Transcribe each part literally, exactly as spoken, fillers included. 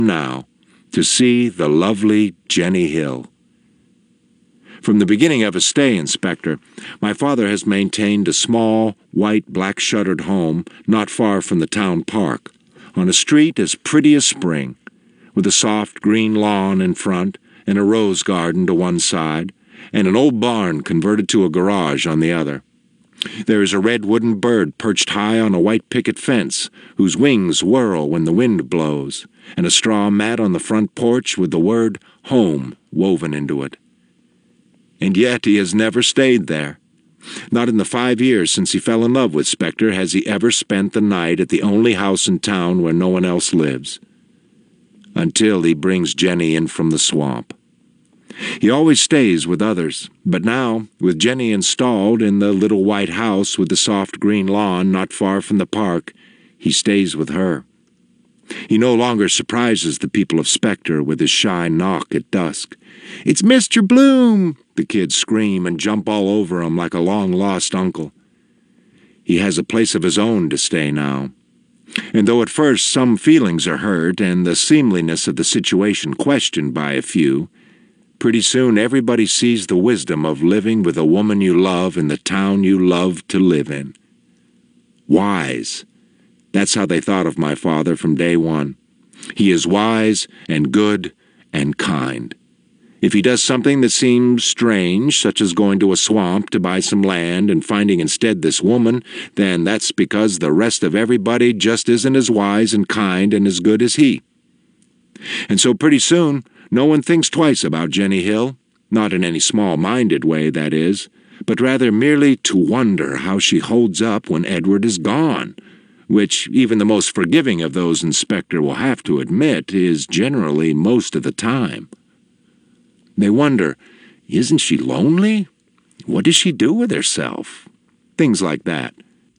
now to see the lovely Jenny Hill. From the beginning of his stay, Inspector, my father has maintained a small, white, black-shuttered home not far from the town park, on a street as pretty as spring, with a soft green lawn in front and a rose garden to one side, and an old barn converted to a garage on the other. There is a red wooden bird perched high on a white picket fence, whose wings whirl when the wind blows, and a straw mat on the front porch with the word home woven into it. And yet he has never stayed there. Not in the five years since he fell in love with Spectre has he ever spent the night at the only house in town where no one else lives. Until he brings Jenny in from the swamp. He always stays with others, but now, with Jenny installed in the little white house with the soft green lawn not far from the park, he stays with her. He no longer surprises the people of Spectre with his shy knock at dusk. "It's Mister Bloom!" the kids scream and jump all over him like a long-lost uncle. He has a place of his own to stay now. And though at first some feelings are hurt and the seemliness of the situation questioned by a few, pretty soon everybody sees the wisdom of living with a woman you love in the town you love to live in. Wise. That's how they thought of my father from day one. He is wise and good and kind. If he does something that seems strange, such as going to a swamp to buy some land and finding instead this woman, then that's because the rest of everybody just isn't as wise and kind and as good as he. And so pretty soon, no one thinks twice about Jenny Hill, not in any small-minded way, that is, but rather merely to wonder how she holds up when Edward is gone, which even the most forgiving of those Inspector will have to admit is generally most of the time. They wonder, isn't she lonely? What does she do with herself? Things like that.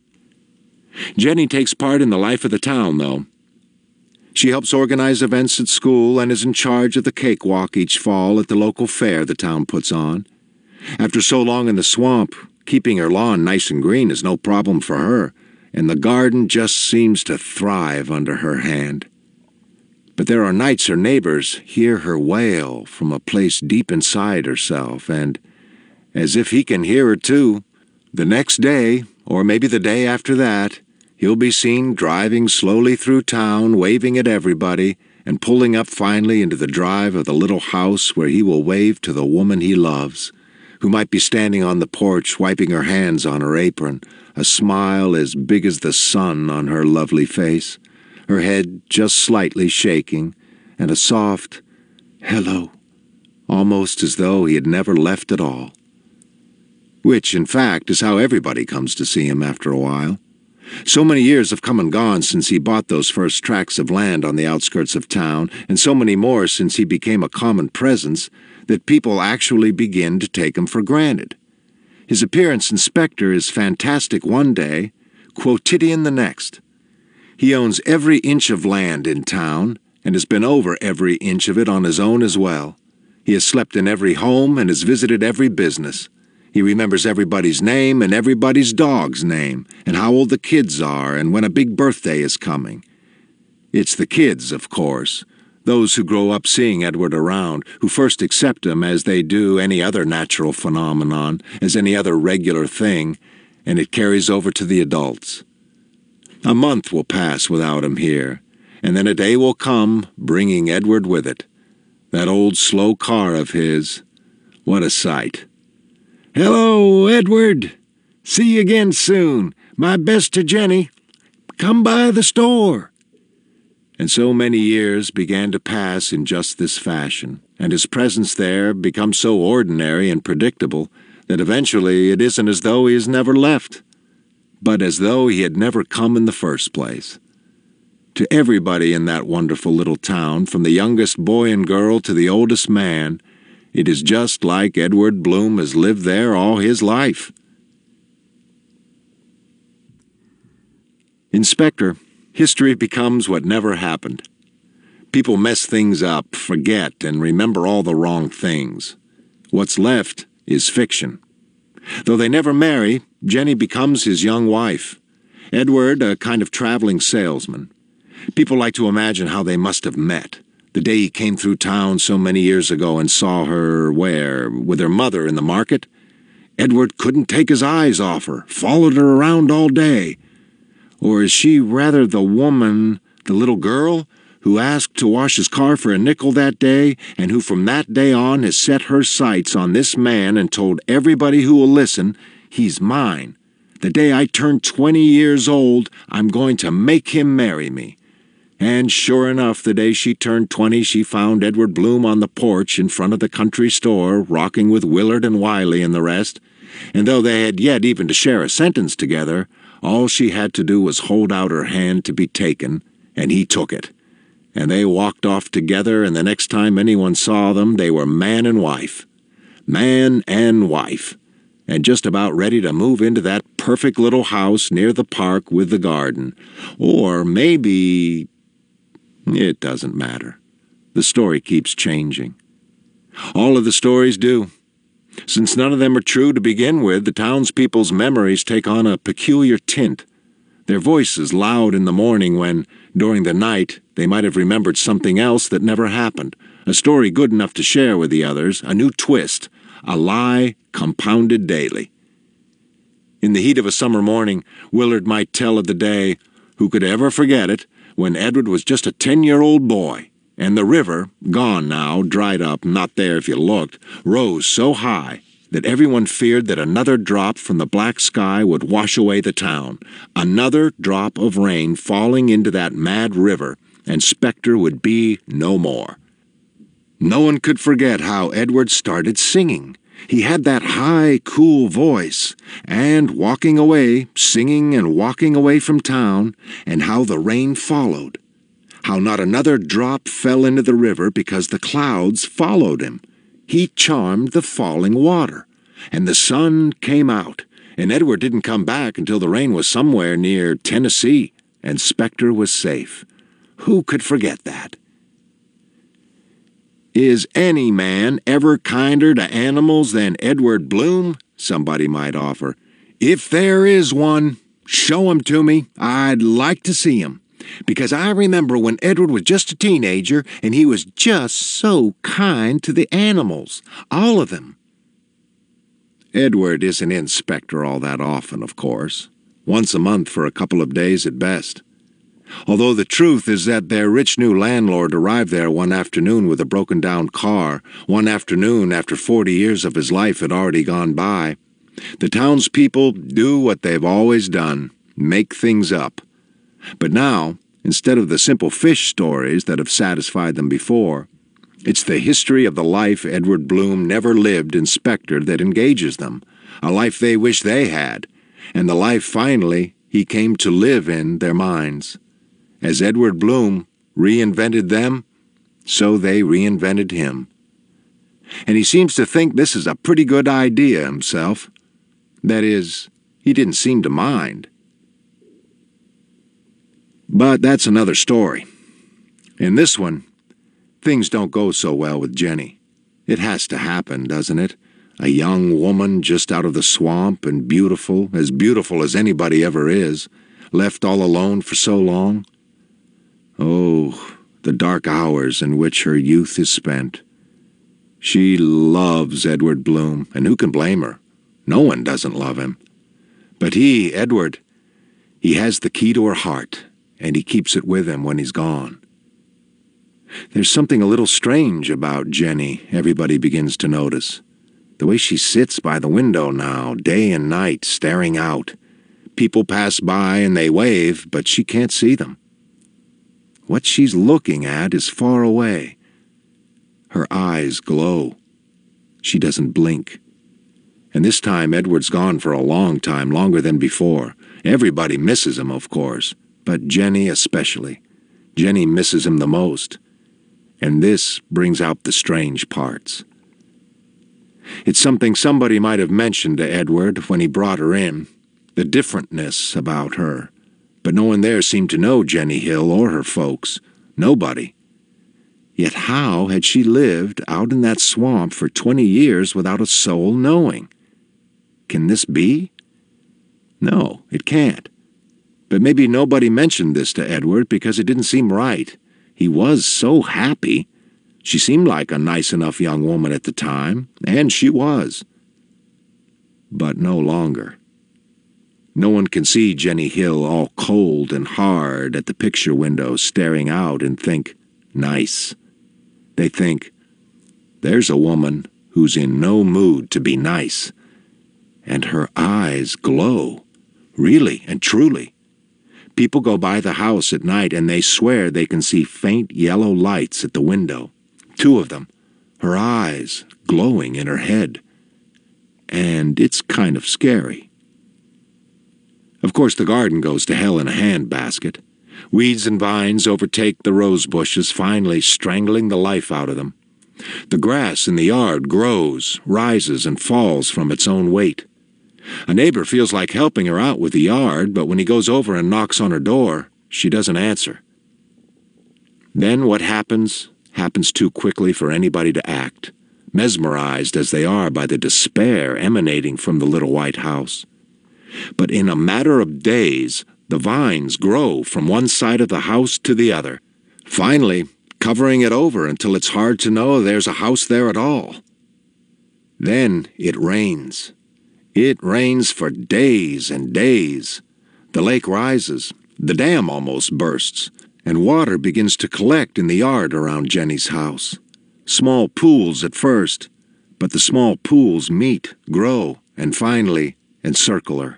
Jenny takes part in the life of the town, though. She helps organize events at school and is in charge of the cakewalk each fall at the local fair the town puts on. After so long in the swamp, keeping her lawn nice and green is no problem for her, and the garden just seems to thrive under her hand. But there are nights her neighbors hear her wail from a place deep inside herself, and, as if he can hear her too, the next day, or maybe the day after that, he'll be seen driving slowly through town, waving at everybody, and pulling up finally into the drive of the little house where he will wave to the woman he loves, who might be standing on the porch wiping her hands on her apron, a smile as big as the sun on her lovely face, her head just slightly shaking, and a soft hello, almost as though he had never left at all. Which, in fact, is how everybody comes to see him after a while. So many years have come and gone since he bought those first tracts of land on the outskirts of town, and so many more since he became a common presence, that people actually begin to take him for granted. His appearance in Spectre is fantastic one day, quotidian the next. He owns every inch of land in town, and has been over every inch of it on his own as well. He has slept in every home and has visited every business. He remembers everybody's name and everybody's dog's name, and how old the kids are, and when a big birthday is coming. It's the kids, of course, those who grow up seeing Edward around, who first accept him as they do any other natural phenomenon, as any other regular thing, and it carries over to the adults. A month will pass without him here, and then a day will come, bringing Edward with it. That old slow car of his. What a sight. "Hello, Edward. See you again soon. My best to Jenny. Come by the store." And so many years began to pass in just this fashion, and his presence there becomes so ordinary and predictable that eventually it isn't as though he has never left, but as though he had never come in the first place. To everybody in that wonderful little town, from the youngest boy and girl to the oldest man, it is just like Edward Bloom has lived there all his life. In Spectre, history becomes what never happened. People mess things up, forget, and remember all the wrong things. What's left is fiction. Though they never marry, Jenny becomes his young wife. Edward, a kind of traveling salesman. People like to imagine how they must have met, The day he came through town so many years ago and saw her, where, with her mother in the market. Edward couldn't take his eyes off her, followed her around all day. Or is she rather the woman, the little girl, who asked to wash his car for a nickel that day, and who from that day on has set her sights on this man and told everybody who will listen, he's mine. The day I turn twenty years old, I'm going to make him marry me. And sure enough, the day she turned twenty, she found Edward Bloom on the porch in front of the country store, rocking with Willard and Wiley and the rest. And though they had yet even to share a sentence together, all she had to do was hold out her hand to be taken, and he took it. And they walked off together, and the next time anyone saw them, they were man and wife. Man and wife. And just about ready to move into that perfect little house near the park with the garden. Or maybe... it doesn't matter. The story keeps changing. All of the stories do. Since none of them are true to begin with, the townspeople's memories take on a peculiar tint. Their voices loud in the morning when, during the night, they might have remembered something else that never happened, a story good enough to share with the others, a new twist, a lie compounded daily. In the heat of a summer morning, Willard might tell of the day, who could ever forget it, when Edward was just a ten-year-old boy, and the river, gone now, dried up, not there if you looked, rose so high that everyone feared that another drop from the black sky would wash away the town, another drop of rain falling into that mad river, and Spectre would be no more. No one could forget how Edward started singing. He had that high, cool voice, and walking away, singing and walking away from town, and how the rain followed. How not another drop fell into the river because the clouds followed him. He charmed the falling water, and the sun came out, and Edward didn't come back until the rain was somewhere near Tennessee, and Spectre was safe. Who could forget that? Is any man ever kinder to animals than Edward Bloom? Somebody might offer. If there is one, show him to me. I'd like to see him. Because I remember when Edward was just a teenager, and he was just so kind to the animals, all of them. Edward isn't in Spectre all that often, of course. Once a month for a couple of days at best. Although the truth is that their rich new landlord arrived there one afternoon with a broken-down car, one afternoon after forty years of his life had already gone by. The townspeople do what they've always done, make things up. But now, instead of the simple fish stories that have satisfied them before, it's the history of the life Edward Bloom never lived in Spectre that engages them, a life they wish they had, and the life finally he came to live in their minds. As Edward Bloom reinvented them, so they reinvented him. And he seems to think this is a pretty good idea himself. That is, he didn't seem to mind. But that's another story. In this one, things don't go so well with Jenny. It has to happen, doesn't it? A young woman just out of the swamp and beautiful, as beautiful as anybody ever is, left all alone for so long. Oh, the dark hours in which her youth is spent. She loves Edward Bloom, and who can blame her? No one doesn't love him. But he, Edward, he has the key to her heart, and he keeps it with him when he's gone. There's something a little strange about Jenny, everybody begins to notice. The way she sits by the window now, day and night, staring out. People pass by and they wave, but she can't see them. What she's looking at is far away. Her eyes glow. She doesn't blink. And this time Edward's gone for a long time, longer than before. Everybody misses him, of course, but Jenny especially. Jenny misses him the most. And this brings out the strange parts. It's something somebody might have mentioned to Edward when he brought her in, the differentness about her. But no one there seemed to know Jenny Hill or her folks. Nobody. Yet how had she lived out in that swamp for twenty years without a soul knowing? Can this be? No, it can't. But maybe nobody mentioned this to Edward because it didn't seem right. He was so happy. She seemed like a nice enough young woman at the time, and she was. But no longer. No one can see Jenny Hill all cold and hard at the picture window staring out and think, nice. They think, there's a woman who's in no mood to be nice. And her eyes glow, really and truly. People go by the house at night and they swear they can see faint yellow lights at the window. Two of them, her eyes glowing in her head. And it's kind of scary. Of course, the garden goes to hell in a handbasket. Weeds and vines overtake the rose bushes, finally strangling the life out of them. The grass in the yard grows, rises, and falls from its own weight. A neighbor feels like helping her out with the yard, but when he goes over and knocks on her door, she doesn't answer. Then what happens, happens too quickly for anybody to act, mesmerized as they are by the despair emanating from the little white house. But in a matter of days, the vines grow from one side of the house to the other, finally covering it over until it's hard to know there's a house there at all. Then it rains. It rains for days and days. The lake rises, the dam almost bursts, and water begins to collect in the yard around Jenny's house. Small pools at first, but the small pools meet, grow, and finally encircle her.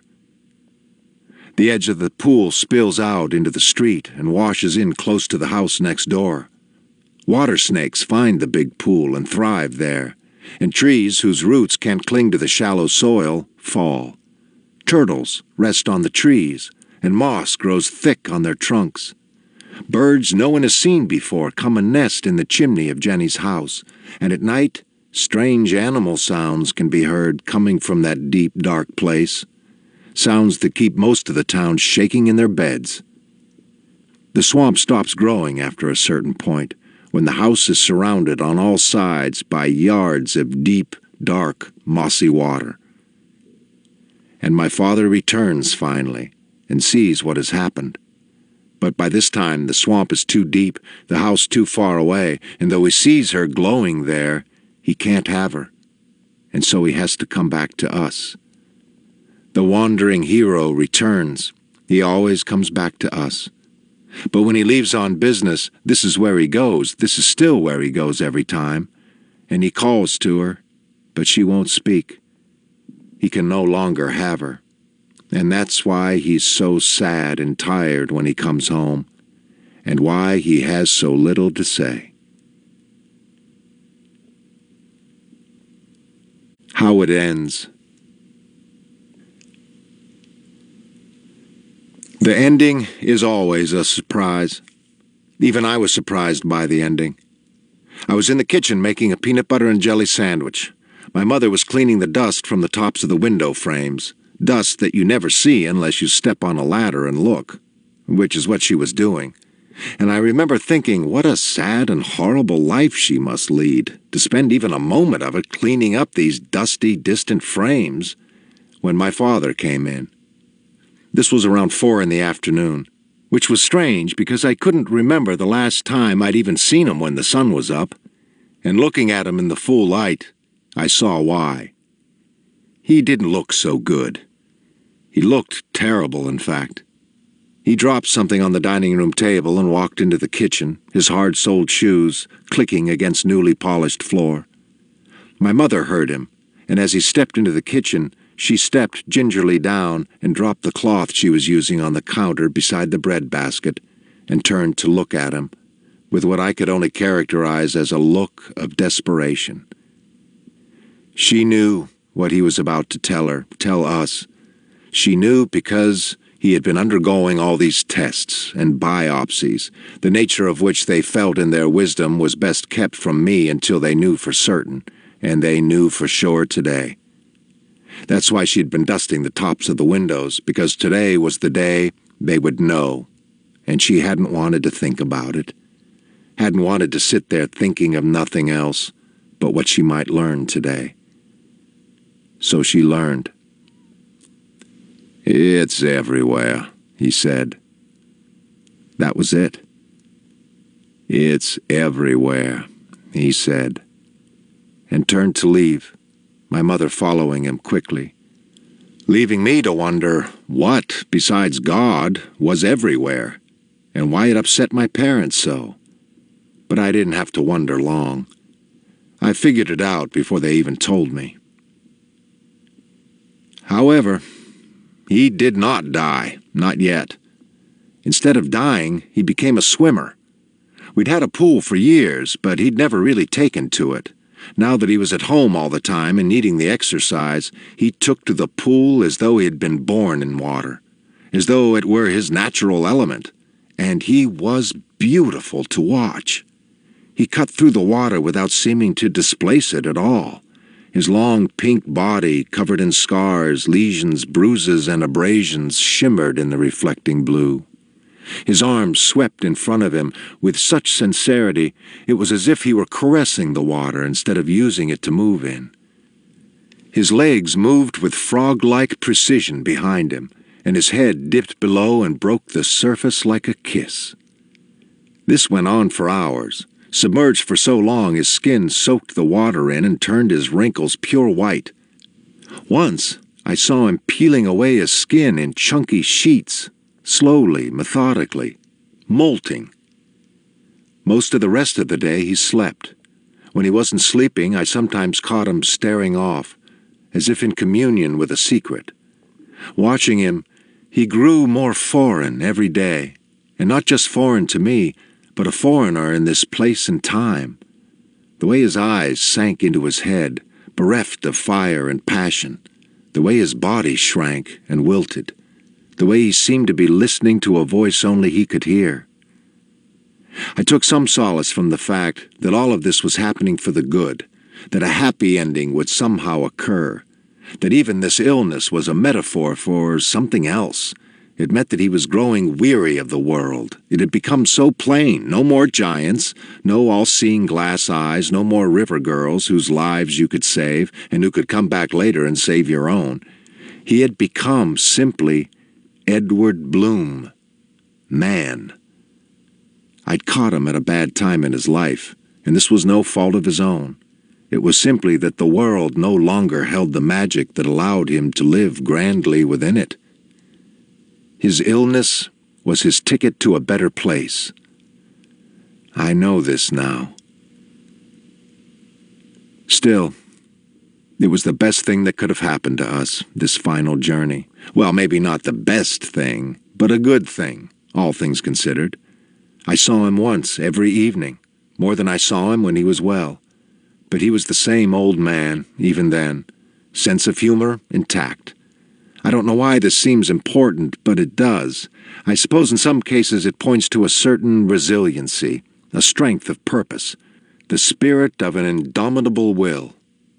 The edge of the pool spills out into the street and washes in close to the house next door. Water snakes find the big pool and thrive there, and trees whose roots can't cling to the shallow soil fall. Turtles rest on the trees, and moss grows thick on their trunks. Birds no one has seen before come and nest in the chimney of Jenny's house, and at night strange animal sounds can be heard coming from that deep, dark place. Sounds that keep most of the town shaking in their beds. The swamp stops growing after a certain point, when the house is surrounded on all sides by yards of deep, dark, mossy water. And my father returns finally, and sees what has happened. But by this time the swamp is too deep, the house too far away, and though he sees her glowing there, he can't have her. And so he has to come back to us. The wandering hero returns. He always comes back to us. But when he leaves on business, this is where he goes. This is still where he goes every time. And he calls to her, but she won't speak. He can no longer have her. And that's why he's so sad and tired when he comes home, and why he has so little to say. How it ends. The ending is always a surprise. Even I was surprised by the ending. I was in the kitchen making a peanut butter and jelly sandwich. My mother was cleaning the dust from the tops of the window frames, dust that you never see unless you step on a ladder and look, which is what she was doing. And I remember thinking what a sad and horrible life she must lead, to spend even a moment of it cleaning up these dusty, distant frames, when my father came in. This was around four in the afternoon, which was strange because I couldn't remember the last time I'd even seen him when the sun was up, and looking at him in the full light, I saw why. He didn't look so good. He looked terrible, in fact. He dropped something on the dining room table and walked into the kitchen, his hard-soled shoes clicking against newly polished floor. My mother heard him, and as he stepped into the kitchen, she stepped gingerly down and dropped the cloth she was using on the counter beside the bread basket and turned to look at him, with what I could only characterize as a look of desperation. She knew what he was about to tell her, tell us. She knew because he had been undergoing all these tests and biopsies, the nature of which they felt in their wisdom was best kept from me until they knew for certain, and they knew for sure today. That's why she'd been dusting the tops of the windows, because today was the day they would know, and she hadn't wanted to think about it, hadn't wanted to sit there thinking of nothing else but what she might learn today. So she learned. "It's everywhere," he said. That was it. "It's everywhere," he said, and turned to leave, my mother following him quickly, leaving me to wonder what, besides God, was everywhere, and why it upset my parents so. But I didn't have to wonder long. I figured it out before they even told me. However, he did not die, not yet. Instead of dying, he became a swimmer. We'd had a pool for years, but he'd never really taken to it. Now that he was at home all the time and needing the exercise, he took to the pool as though he had been born in water, as though it were his natural element, and he was beautiful to watch. He cut through the water without seeming to displace it at all. His long pink body, covered in scars, lesions, bruises, and abrasions, shimmered in the reflecting blue. His arms swept in front of him with such sincerity it was as if he were caressing the water instead of using it to move in. His legs moved with frog-like precision behind him, and his head dipped below and broke the surface like a kiss. This went on for hours. Submerged for so long his skin soaked the water in and turned his wrinkles pure white. Once I saw him peeling away his skin in chunky sheets, slowly, methodically, molting. Most of the rest of the day he slept. When he wasn't sleeping, I sometimes caught him staring off, as if in communion with a secret. Watching him, he grew more foreign every day, and not just foreign to me, but a foreigner in this place and time. The way his eyes sank into his head, bereft of fire and passion, the way his body shrank and wilted, the way he seemed to be listening to a voice only he could hear. I took some solace from the fact that all of this was happening for the good, that a happy ending would somehow occur, that even this illness was a metaphor for something else. It meant that he was growing weary of the world. It had become so plain. No more giants, no all-seeing glass eyes, no more river girls whose lives you could save and who could come back later and save your own. He had become simply Edward Bloom, man. I'd caught him at a bad time in his life, and this was no fault of his own. It was simply that the world no longer held the magic that allowed him to live grandly within it. His illness was his ticket to a better place. I know this now. Still, it was the best thing that could have happened to us, this final journey. Well, maybe not the best thing, but a good thing, all things considered. I saw him once every evening, more than I saw him when he was well. But he was the same old man, even then, sense of humor intact. I don't know why this seems important, but it does. I suppose in some cases it points to a certain resiliency, a strength of purpose, the spirit of an indomitable will.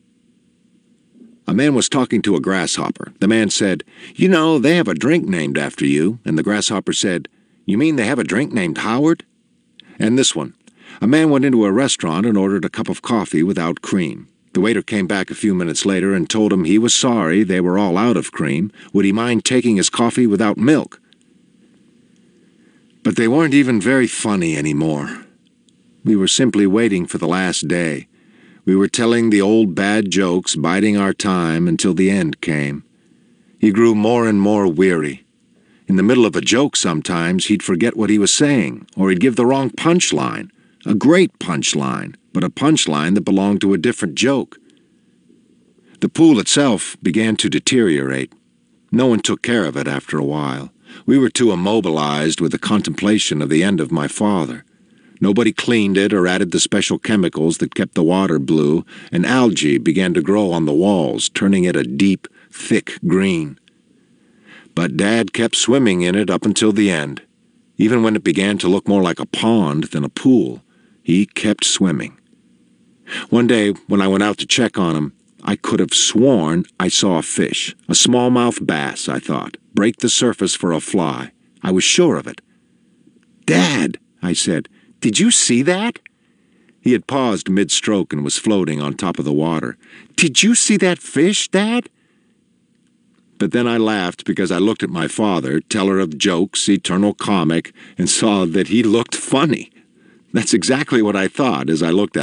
A man was talking to a grasshopper. The man said, "You know, they have a drink named after you." And the grasshopper said, "You mean they have a drink named Howard?" And this one. A man went into a restaurant and ordered a cup of coffee without cream. The waiter came back a few minutes later and told him he was sorry they were all out of cream. Would he mind taking his coffee without milk? But they weren't even very funny anymore. We were simply waiting for the last day. We were telling the old bad jokes, biding our time until the end came. He grew more and more weary. In the middle of a joke sometimes he'd forget what he was saying, or he'd give the wrong punchline. A great punchline, but a punchline that belonged to a different joke. The pool itself began to deteriorate. No one took care of it after a while. We were too immobilized with the contemplation of the end of my father. Nobody cleaned it or added the special chemicals that kept the water blue, and algae began to grow on the walls, turning it a deep, thick green. But Dad kept swimming in it up until the end. Even when it began to look more like a pond than a pool, he kept swimming. One day, when I went out to check on him, I could have sworn I saw a fish, a smallmouth bass, I thought, break the surface for a fly. I was sure of it. "Dad," I said, "did you see that?" He had paused mid-stroke and was floating on top of the water. "Did you see that fish, Dad?" But then I laughed because I looked at my father, teller of jokes, eternal comic, and saw that he looked funny. That's exactly what I thought as I looked at